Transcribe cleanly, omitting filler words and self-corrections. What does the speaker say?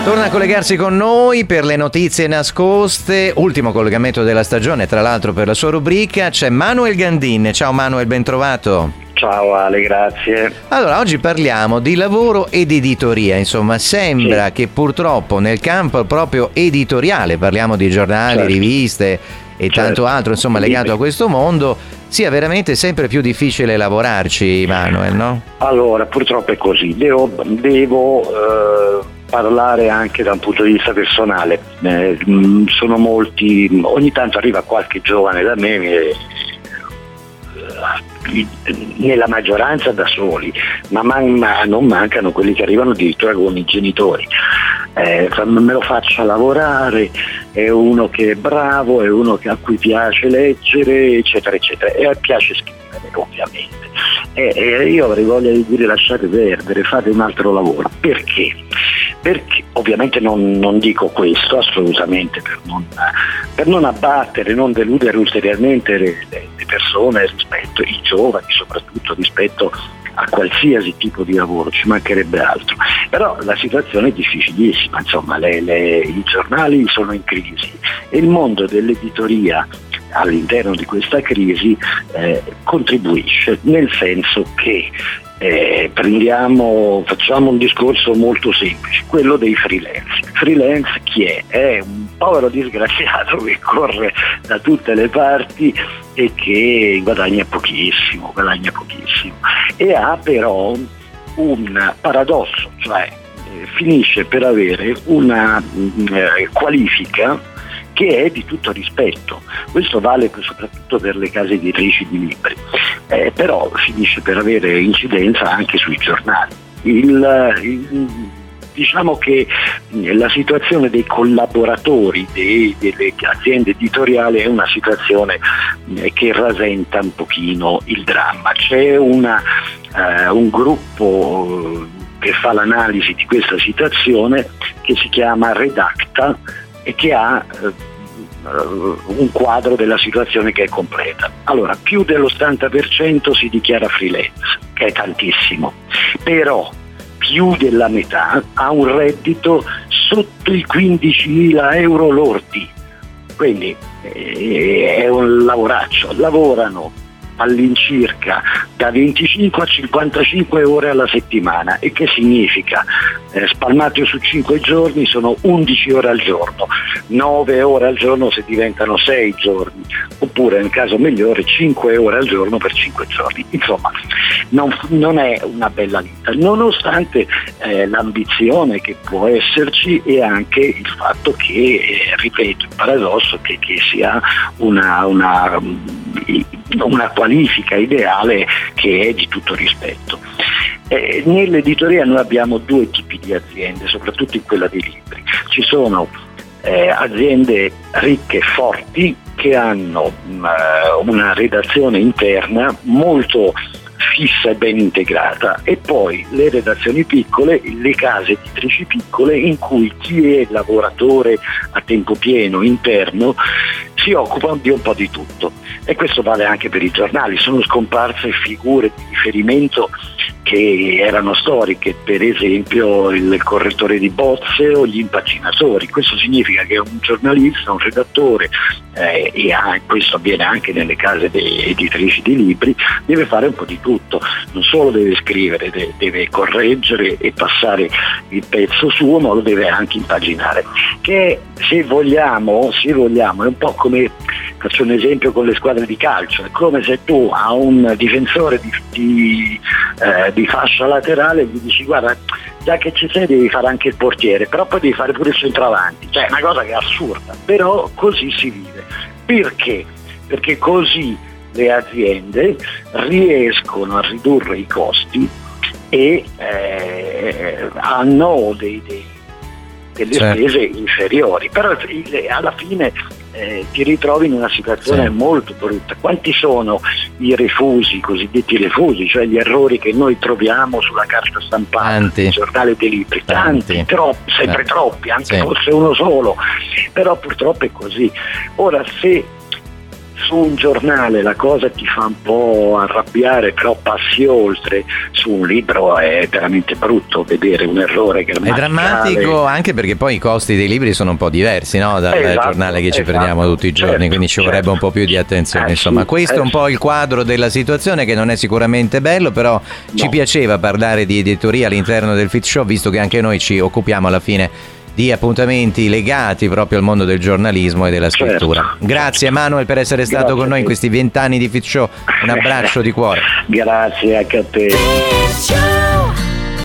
Torna a collegarsi con noi per le notizie nascoste, ultimo collegamento della stagione, tra l'altro per la sua rubrica, c'è Manuel Gandin. Ciao Manuel, ben trovato. Ciao Ale, grazie. Allora, oggi parliamo di lavoro ed editoria, insomma, sembra che purtroppo nel campo proprio editoriale, parliamo di giornali, certo, riviste e tanto altro, insomma, legato a questo mondo, sia veramente sempre più difficile lavorarci, Manuel, no? Allora, purtroppo è così, devo parlare anche da un punto di vista personale. Sono molti, ogni tanto arriva qualche giovane da me, nella maggioranza da soli, ma non mancano quelli che arrivano addirittura con i genitori. Me lo faccia lavorare, è uno che è bravo, è uno a cui piace leggere, eccetera eccetera, e piace scrivere ovviamente. Io avrei voglia di dire: lasciate perdere, fate un altro lavoro. Perché? Perché ovviamente non dico questo assolutamente per non abbattere, non deludere ulteriormente le persone rispetto ai giovani, soprattutto rispetto a qualsiasi tipo di lavoro, ci mancherebbe altro. Però la situazione è difficilissima, insomma, i giornali sono in crisi e il mondo dell'editoria all'interno di questa crisi contribuisce, nel senso che facciamo un discorso molto semplice, quello dei freelance. Freelance chi è? È un povero disgraziato che corre da tutte le parti e che guadagna pochissimo e ha però un paradosso, cioè finisce per avere una qualifica che è di tutto rispetto. Questo vale soprattutto per le case editrici di libri, però finisce per avere incidenza anche sui giornali. Diciamo che la situazione dei collaboratori delle aziende editoriali è una situazione che rasenta un pochino il dramma. C'è un gruppo che fa l'analisi di questa situazione che si chiama Redacta e che ha un quadro della situazione che è completa. Allora, più dell'80% si dichiara freelance, che è tantissimo, però più della metà ha un reddito sotto i 15.000 euro lordi, quindi è un lavoraccio. Lavorano all'incirca da 25 a 55 ore alla settimana, e che significa spalmate su 5 giorni sono 11 ore al giorno, 9 ore al giorno se diventano 6 giorni, oppure nel caso migliore 5 ore al giorno per 5 giorni. Insomma, non è una bella vita, nonostante l'ambizione che può esserci e anche il fatto che, ripeto, il paradosso che sia una qualifica ideale che è di tutto rispetto. Nell'editoria noi abbiamo due tipi di aziende, soprattutto in quella dei libri. Ci sono aziende ricche e forti che hanno una redazione interna molto fissa e ben integrata, e poi le redazioni piccole, le case editrici piccole, in cui chi è lavoratore a tempo pieno interno si occupa di un po' di tutto. E questo vale anche per i giornali. Sono scomparse figure di riferimento che erano storiche, per esempio il correttore di bozze o gli impaginatori. Questo significa che un giornalista, un redattore, questo avviene anche nelle case editrici di libri, deve fare un po' di tutto. Non solo deve scrivere, deve correggere e passare il pezzo suo, ma lo deve anche impaginare, che se vogliamo è un po' come, faccio un esempio con le squadre di calcio, è come se tu a un difensore di fascia laterale gli dici: guarda, già che ci sei devi fare anche il portiere, però poi devi fare pure il centravanti. Cioè, è una cosa che è assurda, però così si vive. Perché? Perché così le aziende riescono a ridurre i costi e hanno delle spese inferiori, però alla fine ti ritrovi in una situazione molto brutta. Quanti sono i refusi, cosiddetti refusi, cioè gli errori che noi troviamo sulla carta stampata, sul giornale dei libri? Tanti, sempre troppi, anche fosse uno solo, però purtroppo è così. Ora, se su un giornale la cosa ti fa un po' arrabbiare, però passi oltre. Su un libro è veramente brutto vedere un errore grammaticale. È drammatico anche perché poi i costi dei libri sono un po' diversi, no? Dal giornale che ci prendiamo tutti i giorni, quindi ci vorrebbe un po' più di attenzione. Insomma, questo è un po' il quadro della situazione, che non è sicuramente bello, però ci piaceva parlare di editoria all'interno del Fit Show, visto che anche noi ci occupiamo alla fine di appuntamenti legati proprio al mondo del giornalismo e della scrittura. Grazie Emanuel per essere stato con noi in questi 20 anni di Fit Show, un abbraccio di cuore. Grazie anche a te.